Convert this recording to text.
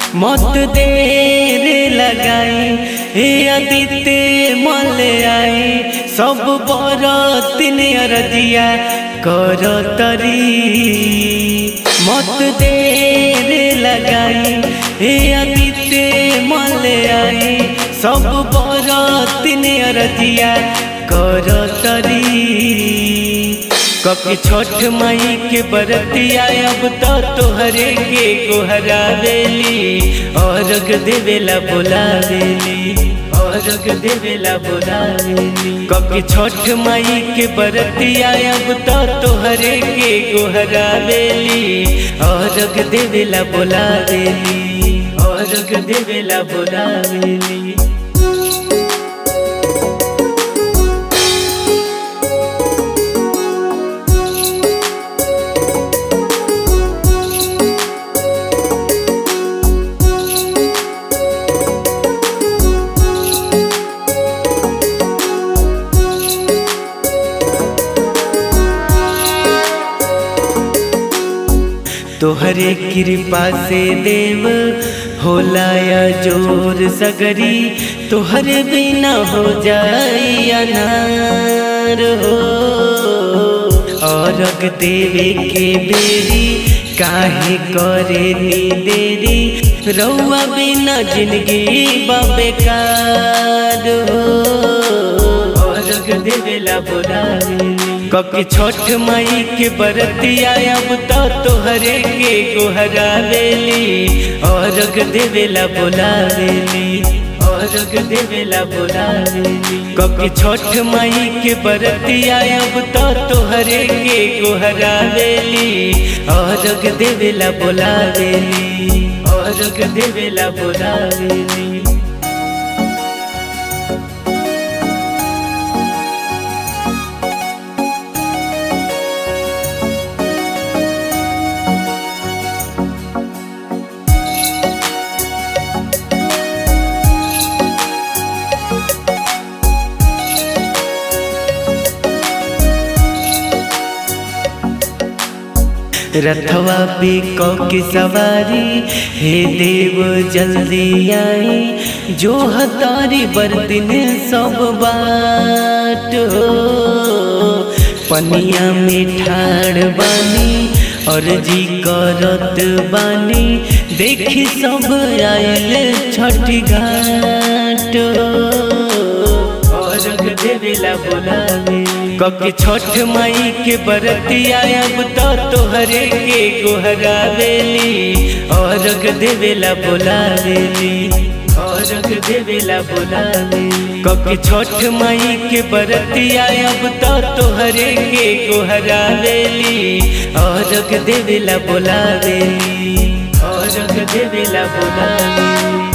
मत देर लगाई हे आदित्य मल आई सब बरतिन अरजिया कर तरी। मत देर लगाई हे आदित्य मल आई सब बरतिन अरजिया कर तरी। कभी छठ माई के बरतिया अब तो तोहरे के गोहरावेली अर्घ देवेला बोलावेली अर्घ देवेला बोलावेली। कभी छठ माई के बरतिया अब तो तोहरे के गोहरावेली अर्घ देवेला बोलावेली अर्घ देवेला बोलावेली। तोहरे कृपा से देव होला या जोर सगरी तोहरे बिना हो जाई अनार हो। अर्घ देवे के बेरी काहे करे नी देरी रउआ बिना जिंदगी बेकार हो। अर्घ देवेला बोलावेली कभी छठ माई के बरतिया अब तो तोहरे के गोहरावेली अर्घ देवेला बोलावेली अर्घ देवेला बोलावेली। कभी छठ माई के बरतिया अब तो तोहरे के गोहरावेली अर्घ देवेला बोलावेली अर्घ देवेला बोलावेली। रथवा पे कौकी सवारी हे देव जल्दी आई जो हतारी बरतिन सब बाट हो। पनिया में ठाड़ बानी अर्जी करत बानी देखी सब आयल छठी घाट हो। अर्घ देवेला बोलावेली कभी छठ माई के बरतिया अब तो तोहरे के गोहरावेली अर्घ देवेला बोलावेली अर्घ देवेला बोलावेली। कभी छठ माई के बरतिया अब तो तोहरे के गोहरावेली अर्घ देवेला बोलावेली अर्घ देवेला बोलावेली।